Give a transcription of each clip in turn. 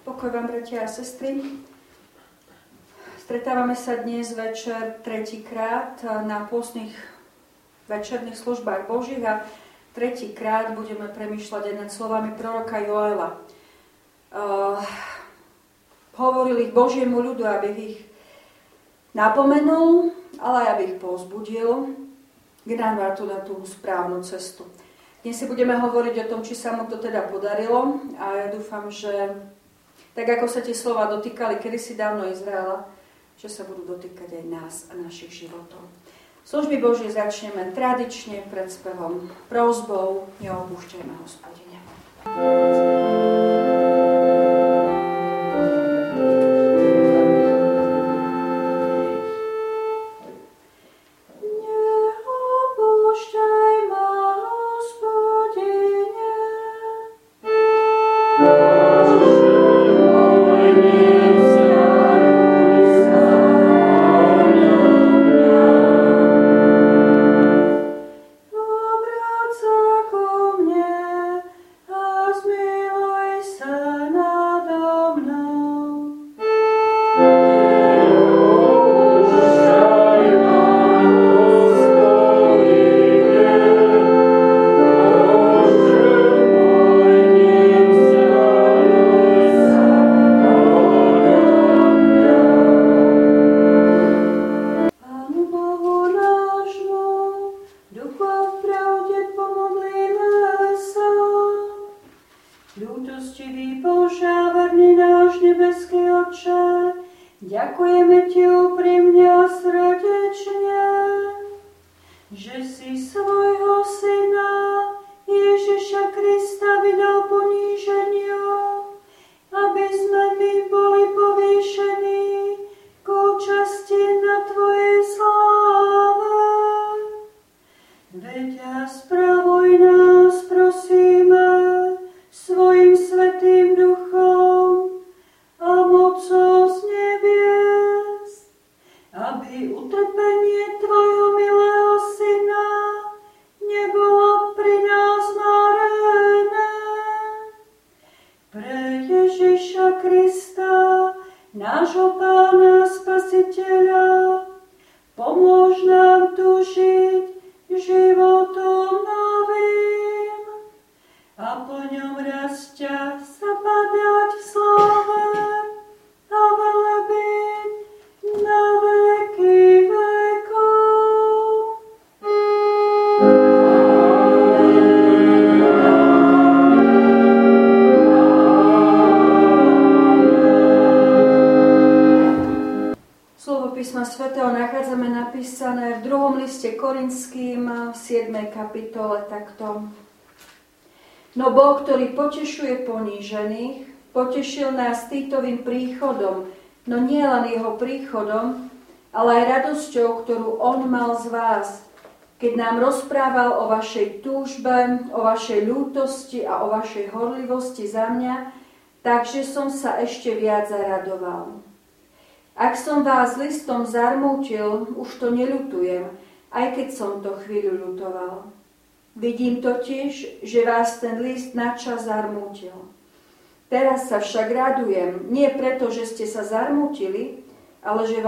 Pokoj vám, bratia a sestry. Stretávame sa dnes večer tretíkrát na pôstnych večerných službách Božích a tretíkrát budeme premýšľať aj nad slovami proroka Joela. Hovoril ich Božiemu ľudu, aby ich napomenul, ale aj aby ich povzbudil k návratu na tú správnu cestu. Dnes si budeme hovoriť o tom, či sa mu to teda podarilo a ja dúfam, že tak ako sa tie slova dotýkali kedysi dávno Izraela, že sa budú dotýkať aj nás a našich životov. Služby Božie začneme tradične pred spevom prosbou Neopúšťajme Hospodine. Korinským v 7. kapitole takto. No Boh, ktorý potešuje ponížených, potešil nás Titovým príchodom, no nie len jeho príchodom, ale aj radosťou, ktorú on mal z vás, keď nám rozprával o vašej túžbe, o vašej ľútosti a o vašej horlivosti za mňa, takže som sa ešte viac zaradoval. Ak som vás listom zarmútil, už to neľutujem, aj keď som to chvíľu ľutoval. Vidím totiž, že vás ten list načas zarmútil. Teraz sa však radujem, nie preto, že ste sa zarmútili, ale že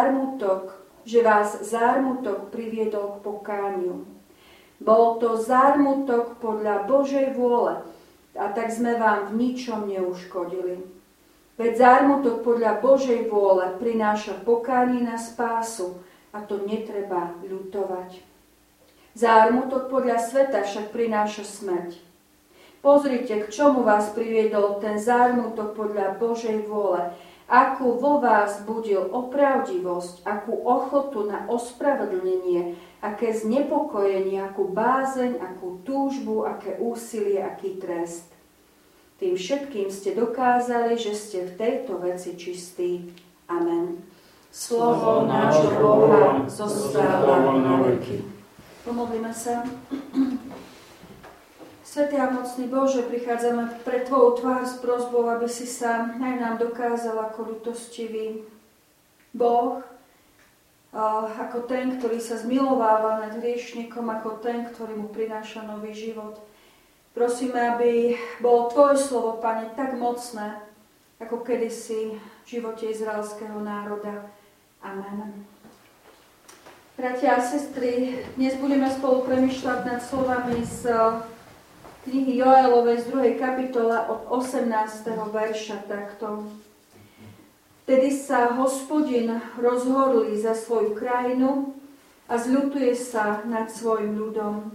vás zármutok priviedol k pokániu. Bol to zármutok podľa Božej vôle, a tak sme vám v ničom neuškodili. Veď zármutok podľa Božej vôle prináša pokánie na spásu, a to netreba ľutovať. Zármutok podľa sveta však prináša smrť. Pozrite, k čomu vás priviedol ten zármutok podľa Božej vôle, akú vo vás budil opravdivosť, akú ochotu na ospravedlnenie, aké znepokojenie, akú bázeň, akú túžbu, aké úsilie, aký trest. Tým všetkým ste dokázali, že ste v tejto veci čistí. Amen. Slovo nášho Boha zostáva na veky. Pomodlíme sa. Svätý a mocný Bože, prichádzame pred Tvoju tvár s prosbou, aby si sa aj nám dokázal ako ľutostivý Boh, ako ten, ktorý sa zmilováva nad hriešnikom, ako ten, ktorý mu prináša nový život. Prosíme, aby bolo Tvoje slovo, Pane, tak mocné, ako kedysi v živote izraelského národa. Amen. Bratia a sestry, dnes budeme spolu premýšľať nad slovami z knihy Joelovej z 2. kapitole od 18. verša takto. Vtedy sa Hospodin rozhorlí za svoju krajinu a zľutuje sa nad svojim ľudom.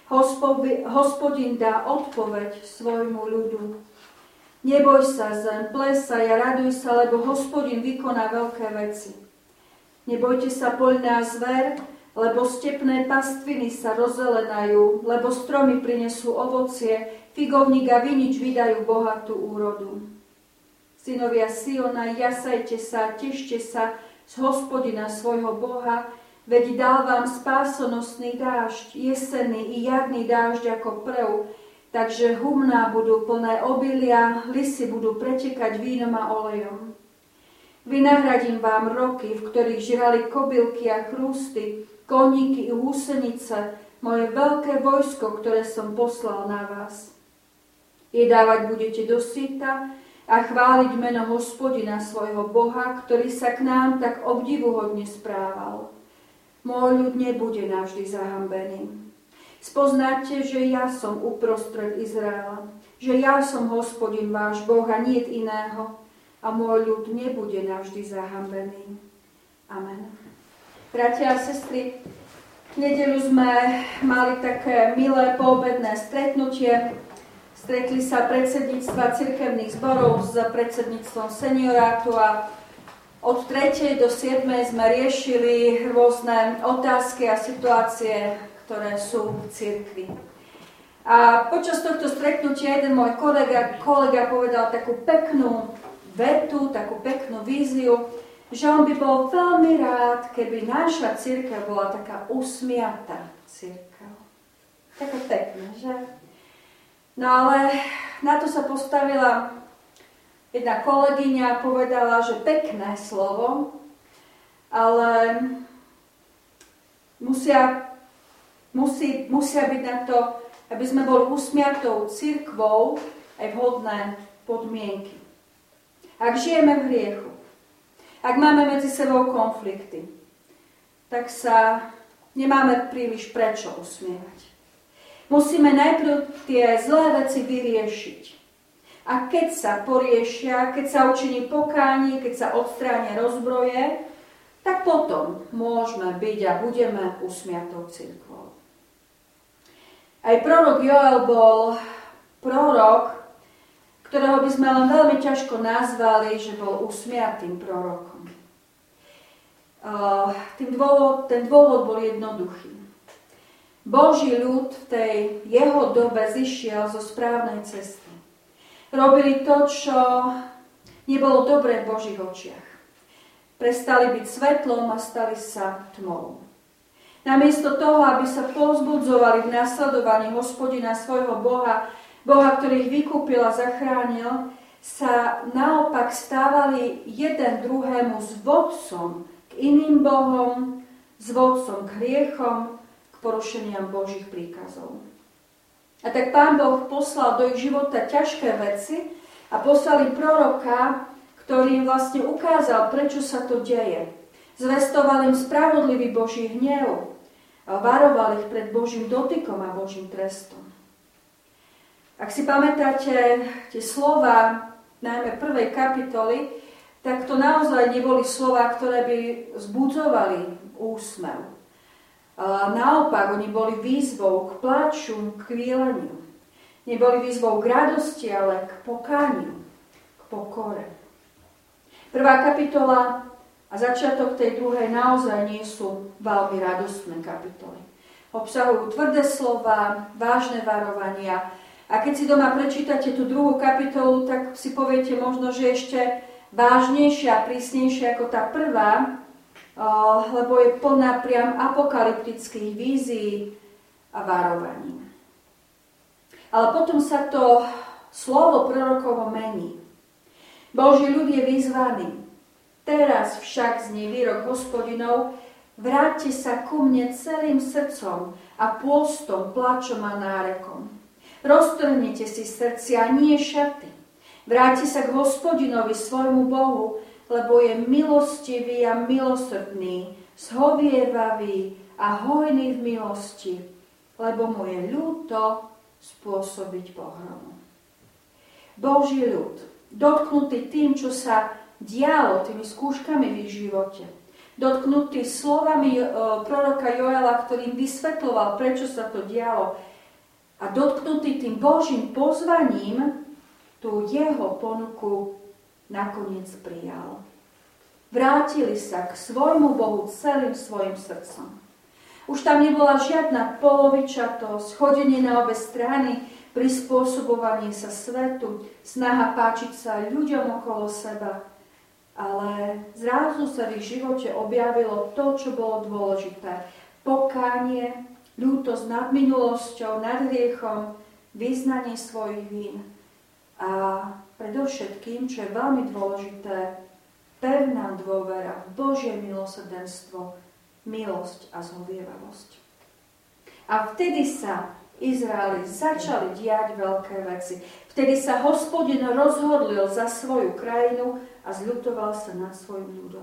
Hospodin dá odpoveď svojmu ľudu. Neboj sa, zem, plesaj a raduj sa, lebo Hospodin vykoná veľké veci. Nebojte sa, poľná zver, lebo stepné pastviny sa rozelenajú, lebo stromy prinesú ovocie, figovník a vinič vydajú bohatú úrodu. Synovia Siona, jasajte sa, tešte sa z Hospodina svojho Boha, veď dal vám spásonosný dážď, jesenný i jarný dážď ako prv, takže humná budú plné obilia, lisy budú pretekať vínom a olejom. Vynahradím vám roky, v ktorých žrali kobylky a chrústy, koníky i húsenice, moje veľké vojsko, ktoré som poslal na vás. Jedávať budete do syta a chváliť meno Hospodina svojho Boha, ktorý sa k nám tak obdivuhodne správal. Môj ľud nebude navždy zahambený. Spoznáte, že ja som uprostred Izraela, že ja som Hospodin váš Boh a niet iného, a môj ľud nebude navždy zahambený. Amen. Bratia a sestry, v nedeľu sme mali také milé poobedné stretnutie. Stretli sa predsedníctva cirkevných zborov s predsedníctvom seniorátu a od 3. do 7. sme riešili rôzne otázky a situácie, ktoré sú v cirkvi. A počas tohto stretnutia jeden môj kolega povedal takú peknú vetu, takú peknú víziu, že on by bol veľmi rád, keby naša cirkev bola taká usmiatá cirkev. Taká pekná, že? No ale na to sa postavila jedna kolegyňa a povedala, že pekné slovo, ale musia byť na to, aby sme boli usmiatou cirkvou, aj vhodné podmienky. Ak žijeme v hriechu, ak máme medzi sebou konflikty, tak sa nemáme príliš prečo usmievať. Musíme najprv tie zlé veci vyriešiť. A keď sa poriešia, keď sa učiní pokánie, keď sa odstránia rozbroje, tak potom môžeme byť a budeme usmiatou cirkvou. Aj prorok Joel bol prorok, ktorého by sme len veľmi ťažko nazvali, že bol usmiatým prorokom. Ten dôvod bol jednoduchý. Boží ľud v tej jeho dobe zišiel zo správnej cesty. Robili to, čo nebolo dobré v Božích očiach. Prestali byť svetlom a stali sa tmou. Namiesto toho, aby sa povzbudzovali v nasledovaní Hospodina svojho Boha, ktorý ich vykúpil a zachránil, sa naopak stávali jeden druhému s vodcom k iným bohom, s vodcom k hriechom, k porušeniam Božích príkazov. A tak Pán Boh poslal do ich života ťažké veci a poslal im proroka, ktorý im vlastne ukázal, prečo sa to deje. Zvestoval im spravodlivý Boží hnev a varoval ich pred Božím dotykom a Božím trestom. Ak si pamätáte tie slova, najmä 1. kapitoly, tak to naozaj neboli slova, ktoré by vzbudzovali úsmev. Naopak, oni boli výzvou k pláču, k kvíleniu. Neboli výzvou k radosti, ale k pokániu, k pokore. 1. kapitola a začiatok tej druhej naozaj nie sú veľmi radostné kapitoly. Obsahujú tvrdé slova, vážne varovania. A keď si doma prečítate tú druhú kapitolu, tak si poviete možno, že ešte vážnejšia a prísnejšia ako tá prvá, lebo je plná priam apokalyptických vízií a varovaní. Ale potom sa to slovo prorokovo mení. Boží ľud je vyzvaný. Teraz však znie výrok Hospodinov, vráťte sa ku mne celým srdcom a pôstom, plačom a nárekom. Roztrhnite si srdcia, nie šaty. Vráti sa k Hospodinovi, svojmu Bohu, lebo je milostivý a milosrdný, zhovievavý a hojný v milosti, lebo mu je ľúto spôsobiť pohromu. Boží ľud, dotknutý tým, čo sa dialo, tými skúškami v ich živote, dotknutý slovami proroka Joela, ktorým vysvetľoval, prečo sa to dialo, a dotknutý tým Božím pozvaním, tú jeho ponuku nakoniec prijal. Vrátili sa k svojmu Bohu celým svojim srdcom. Už tam nebola žiadna polovičatosť, chodenie na obe strany, prispôsobovanie sa svetu, snaha páčiť sa ľuďom okolo seba. Ale zrazu sa v ich živote objavilo to, čo bolo dôležité. Pokánie, ľútosť nad minulosťou, nad hriechom, vyznanie svojich vín. A predovšetkým, čo je veľmi dôležité, pevná dôvera v Božie milosrdenstvo, milosť a zhovievavosť. A vtedy sa Izraeli začali diať veľké veci. Vtedy sa Hospodin rozhodlil za svoju krajinu a zľutoval sa nad svojim ľudom.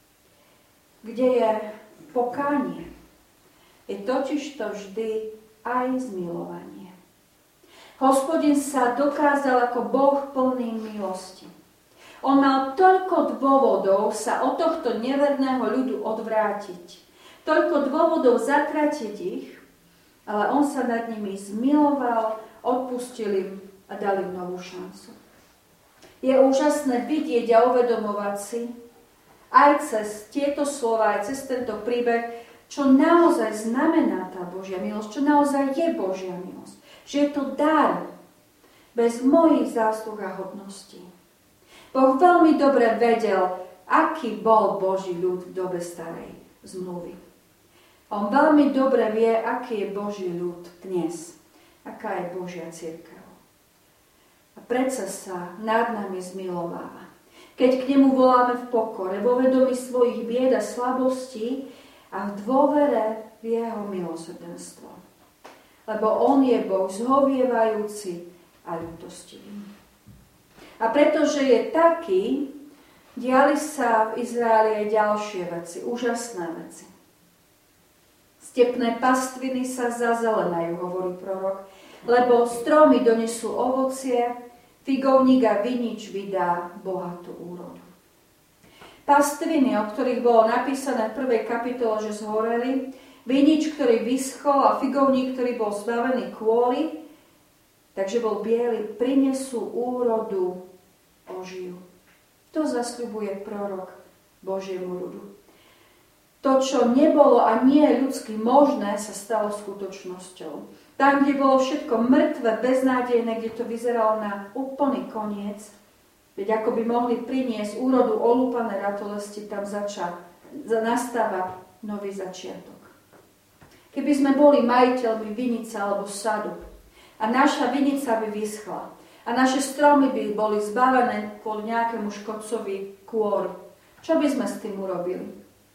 Kde je pokánie, je totižto vždy aj zmilovanie. Hospodin sa dokázal ako Boh plný milosti. On mal toľko dôvodov sa od tohto neverného ľudu odvrátiť. Toľko dôvodov zatratiť ich, ale on sa nad nimi zmiloval, odpustil im a dal im novú šancu. Je úžasné vidieť a uvedomovať si aj cez tieto slova, aj cez tento príbeh, čo naozaj znamená tá Božia milosť, čo naozaj je Božia milosť. Že je to dar bez mojich zásluh a hodností. Boh veľmi dobre vedel, aký bol Boží ľud v dobe starej zmluvy. On veľmi dobre vie, aký je Boží ľud dnes, aká je Božia cirkev. A predsa sa nad nami zmilováva. Keď k nemu voláme v pokore, vo vedomí svojich bied a slabostí a v dôvere v jeho milosrdenstvo. Lebo on je Boh zhovievajúci a ľútostivý. A pretože je taký, diali sa v Izraeli aj ďalšie veci, úžasné veci. Stepné pastviny sa zazelenajú, hovorí prorok, lebo stromy donesú ovocie, figovník a vinič vydá bohatú úrodu. Pastviny, o ktorých bolo napísané v 1. kapitole, že zhoreli, vinič, ktorý vyschol a figovník, ktorý bol zbavený kôly, takže bol biely, prinesú úrodu, ožijú. To zasľubuje prorok Božiemu ľudu. To, čo nebolo a nie je ľudsky možné, sa stalo skutočnosťou. Tam, kde bolo všetko mŕtve, beznádejné, kde to vyzeralo na úplný koniec, veď ako by mohli priniesť úrodu olúpané ratolesti, tam nastáva nový začiatok. Keby sme boli majiteľmi vinice alebo sadu a naša vinica by vyschla a naše stromy by boli zbavené kvôli nejakému škodcovi kôry, čo by sme s tým urobili?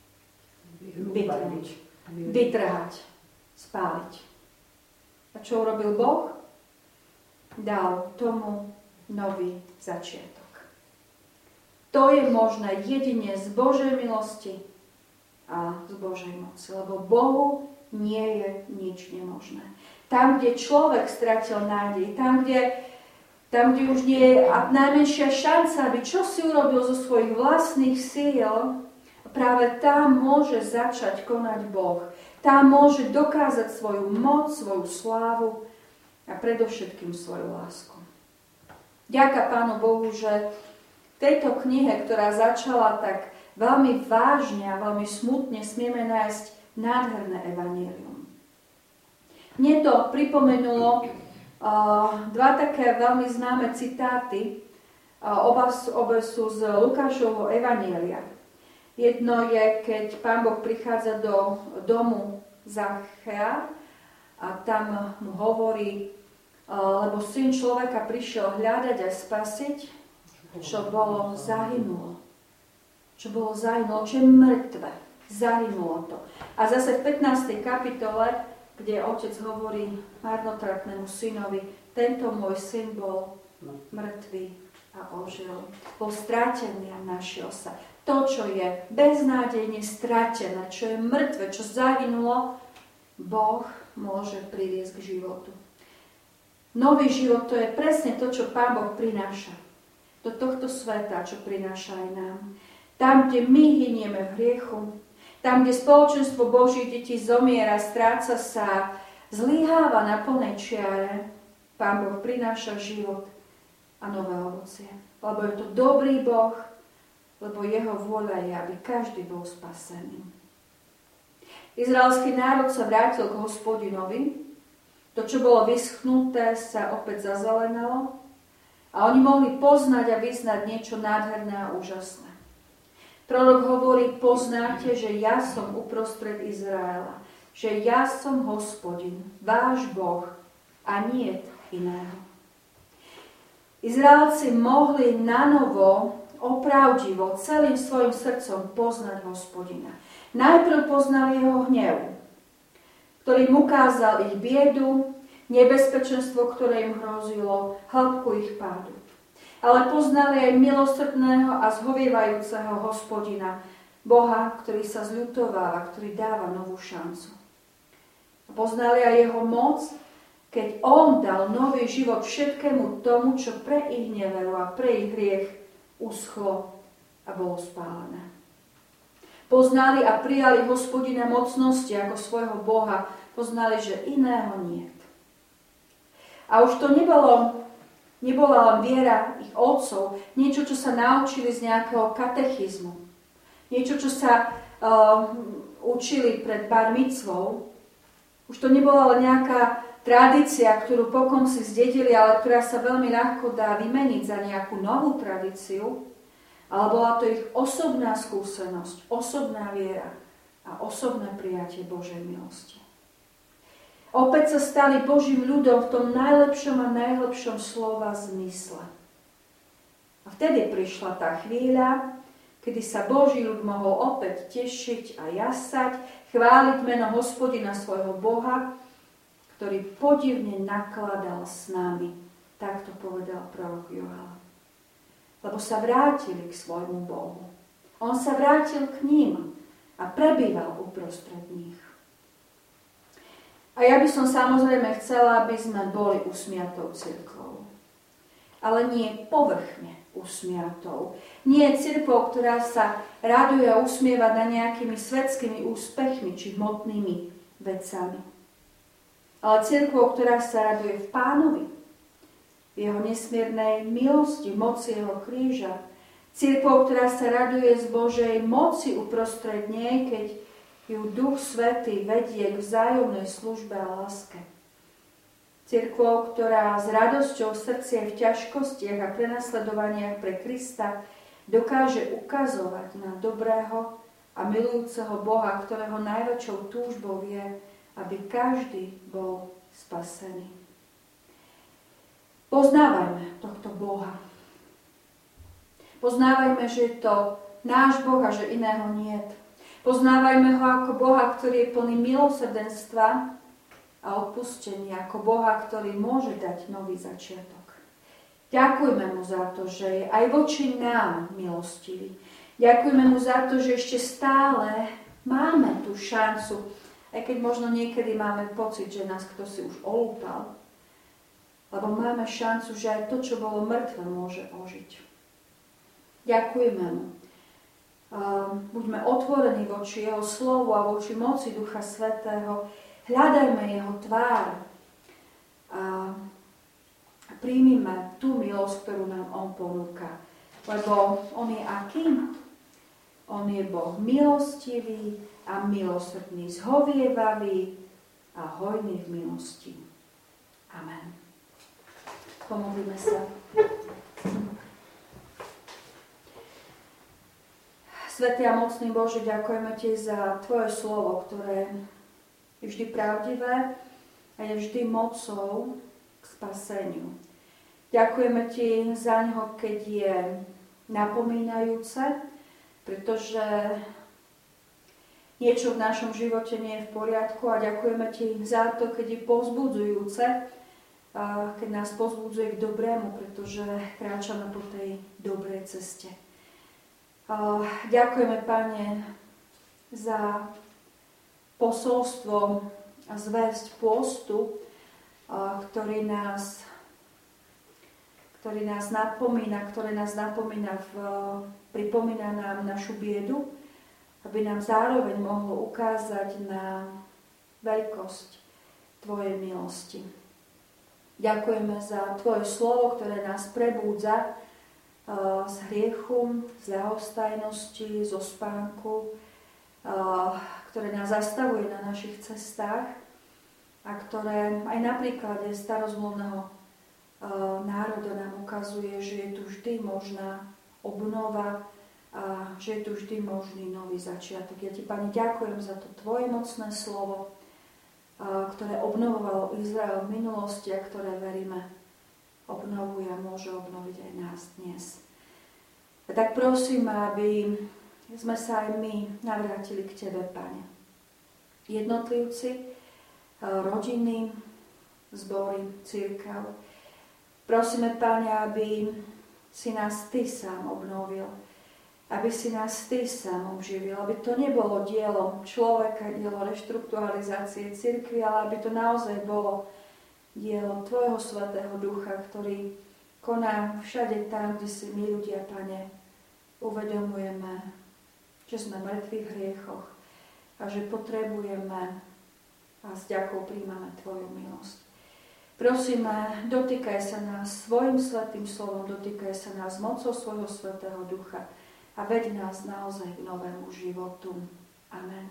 Vytrhať, spáliť. A čo urobil Boh? Dal tomu nový začiatok. To je možné jedine z Božej milosti a z Božej moci, lebo Bohu nie je nič nemožné. Tam, kde človek stratil nádej, tam, kde už nie je najmenšia šanca, aby čo si urobil zo svojich vlastných síl, práve tam môže začať konať Boh. Tam môže dokázať svoju moc, svoju slávu a predovšetkým svoju lásku. Ďaká Pánu Bohu, že v tejto knihe, ktorá začala tak veľmi vážne a veľmi smutne, smieme nájsť nádherné evanjelium. Mne to pripomenulo dva také veľmi známe citáty. Obe sú z Lukášovho evanjelia. Jedno je, keď Pán Boh prichádza do domu Zachea a tam mu hovorí, lebo Syn človeka prišiel hľadať a spasiť, čo bolo zahynulo. Čo je mŕtve. Zahynulo to. A zase v 15. kapitole, kde otec hovorí marnotratnému synovi, tento môj syn bol mŕtvý a ožil. Bol stratený a našiel sa. To, čo je beznádejne stratené, čo je mŕtve, čo zahynulo, Boh môže priviesť k životu. Nový život, to je presne to, čo Pán Boh prináša do tohto sveta, čo prináša aj nám. Tam, kde my hynieme v hriechu, tam, kde spoločenstvo Božích detí zomiera, stráca sa, zlyháva na plnej čiare, Pán Boh prináša život a nové ovocie. Lebo je to dobrý Boh, lebo jeho vôľa je, aby každý bol spasený. Izraelský národ sa vrátil k Hospodinovi. To, čo bolo vyschnuté, sa opäť zazelenalo a oni mohli poznať a vyznať niečo nádherné a úžasné. Prorok hovorí, poznáte, že ja som uprostred Izraela, že ja som Hospodin, váš Boh a niet iného. Izraelci mohli nanovo, opravdivo, celým svojim srdcom poznať Hospodina. Najprv poznali jeho hnev, ktorý im ukázal ich biedu, nebezpečenstvo, ktoré im hrozilo, hĺbku ich pádu. Ale poznali aj milosrdného a zhovievajúceho Hospodina, Boha, ktorý sa zľutováva, ktorý dáva novú šancu. Poznali aj jeho moc, keď on dal nový život všetkému tomu, čo pre ich neveru a pre ich hriech uschlo a bolo spálené. Poznali a prijali Hospodina mocnosti ako svojho Boha. Poznali, že iného niet. A už to nebola len viera ich otcov, niečo, čo sa naučili z nejakého katechizmu. Niečo, čo sa učili pred bar mitzvou. Už to nebola len nejaká tradícia, ktorú pokom si zdedili, ale ktorá sa veľmi ľahko dá vymeniť za nejakú novú tradíciu. Ale bola to ich osobná skúsenosť, osobná viera a osobné prijatie Božej milosti. Opäť sa stali Božím ľudom v tom najlepšom a najhlbšom slova zmysle. A vtedy prišla tá chvíľa, kedy sa Boží ľud mohol opäť tešiť a jasať, chváliť meno Hospodina svojho Boha, ktorý podivne nakladal s nami. Tak to povedal prorok Joel. Lebo sa vrátili k svojmu Bohu. On sa vrátil k ním a prebýval uprostred nich. A ja by som samozrejme chcela, aby sme boli usmiatou cirkvou. Ale nie povrchne usmiatou. Nie cirkvou, ktorá sa raduje a usmieva na nejakými svetskými úspechmi či hmotnými vecami. Ale cirkvou, ktorá sa raduje v Pánovi, v jeho nesmiernej milosti, moci jeho kríža. Cirkvou, ktorá sa raduje z Božej moci uprostred nej, keď ju Duch Svätý vedie k vzájomnej službe a láske. Cirkvou, ktorá s radosťou v srdci aj v ťažkostiach a prenasledovaniach pre Krista dokáže ukazovať na dobrého a milujúceho Boha, ktorého najväčšou túžbou je, aby každý bol spasený. Poznávajme tohto Boha. Poznávajme, že je to náš Boh a že iného niet. Poznávajme ho ako Boha, ktorý je plný milosrdenstva a odpustenia, ako Boha, ktorý môže dať nový začiatok. Ďakujme mu za to, že je aj voči nám milostivý. Ďakujme mu za to, že ešte stále máme tú šancu, aj keď možno niekedy máme pocit, že nás kto si už olúpal. Lebo máme šancu, že aj to, čo bolo mŕtve, môže ožiť. Ďakujeme mu. Buďme otvorení voči jeho slovu a voči moci Ducha Svätého. Hľadajme jeho tvár a príjmime tú milosť, ktorú nám on ponúka. Lebo on je aký? On je Boh milostivý a milosrdný, zhovievavý a hojný v milosti. Amen. Pomodlíme sa. Svätý a mocný Bože, ďakujeme Ti za Tvoje slovo, ktoré je vždy pravdivé a je vždy mocou k spaseniu. Ďakujeme Ti za ňo, keď je napomínajúce, pretože niečo v našom živote nie je v poriadku, a ďakujeme Ti za to, keď je povzbudzujúce, keď nás pozbudzuje k dobrému, pretože kráčame po tej dobrej ceste. Ďakujeme, Pane, za posolstvo a zvesť pôstu, ktoré nás napomína, pripomína nám našu biedu, aby nám zároveň mohlo ukázať na veľkosť Tvojej milosti. Ďakujeme za Tvoje slovo, ktoré nás prebúdza z hriechu, z ľahostajnosti, zo spánku, ktoré nás zastavuje na našich cestách a ktoré aj na príklade starozmluvného národa nám ukazuje, že je tu vždy možná obnova a že je tu vždy možný nový začiatok. Ja Ti, Pane, ďakujem za to Tvoje mocné slovo, ktoré obnovovalo Izrael v minulosti a ktoré, veríme, obnovuje a môže obnoviť aj nás dnes. A tak prosím, aby sme sa aj my navrátili k Tebe, Pane. Jednotlivci, rodiny, zbory, cirkev. Prosíme, Pane, aby si nás Ty sám obnovil, aby si nás Ty sám obživil, aby to nebolo dielo človeka, dielo reštrukturalizácie cirkvi, ale aby to naozaj bolo dielo Tvojho Svätého Ducha, ktorý koná všade tam, kde si my ľudia, Pane, uvedomujeme, že sme mŕtvi v hriechoch a že potrebujeme a s ďakou príjmame Tvoju milosť. Prosíme, dotýkaj sa nás svojim svätým slovom, dotýkaj sa nás mocou svojho Svätého Ducha a veď nás naozaj k novému životu. Amen.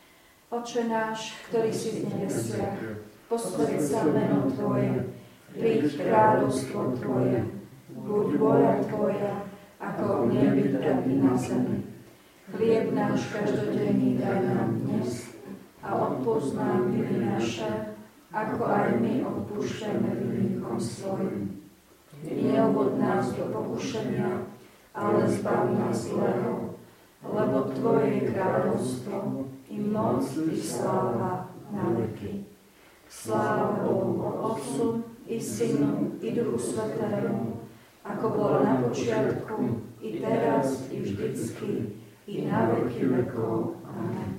Oče náš, ktorý si v nebesiach, posväť sa meno Tvoje, príď kráľovstvo Tvoje, buď vôľa Tvoja, ako v nebi, tak i na zemi. Chlieb náš každodenný daj nám dnes a odpusť nám viny naše, ako aj my odpúšťame vinníkom svojim. Neuvod nás do pokušenia, ale zbav nás zlého, lebo Tvoje je kráľovstvo, i moc, i sláva na veky. Sláva Bohu Otcu, i Synu, i Duchu Svätému, ako bolo na počiatku, i teraz, i vždycky, i na veky vekov. Amen.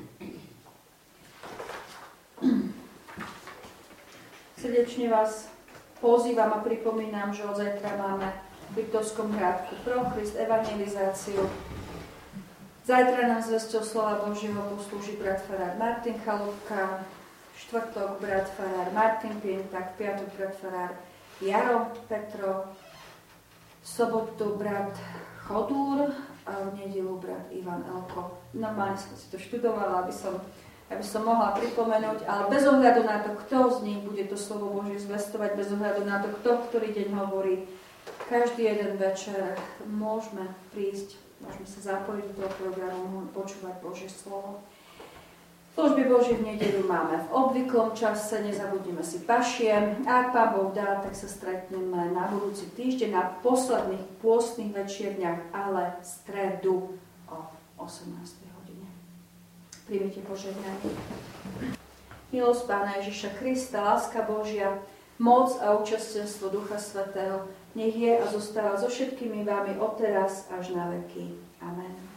Srdečne vás pozývam a pripomínam, že od zajtra máme v Liptovskom Hrádku Pro Christ evangelizáciu. Zajtra nám zvesťou slova Božieho poslúži brat farár Martin Chalúbka, štvrtok brat farár Martin Pientak, piatok brat farár Jaro Petro, v sobotu brat Chodúr a v nedeľu brat Ivan Elko. Normálne som si to študovala, aby som mohla pripomenúť, ale bez ohľadu na to, kto z nich bude to slovo Božie zvestovať, bez ohľadu na to, kto ktorý deň hovorí, každý jeden večer môžeme prísť, môžeme sa zapojiť do toho programu, počúvať Božie slovo. Služby Božie v nedeľu máme v obvyklom čase, nezabudnime si pašie. Ak Pán Boh dá, tak sa stretneme na budúci týždeň na posledných pôstnych večierniach, ale v stredu o 18. hodine. Príjmite požehnanie. Milosť Pána Ježiša Krista, láska Božia, moc a účastenstvo Ducha Svätého nech je a zostáva so všetkými vámi odteraz až na veky. Amen.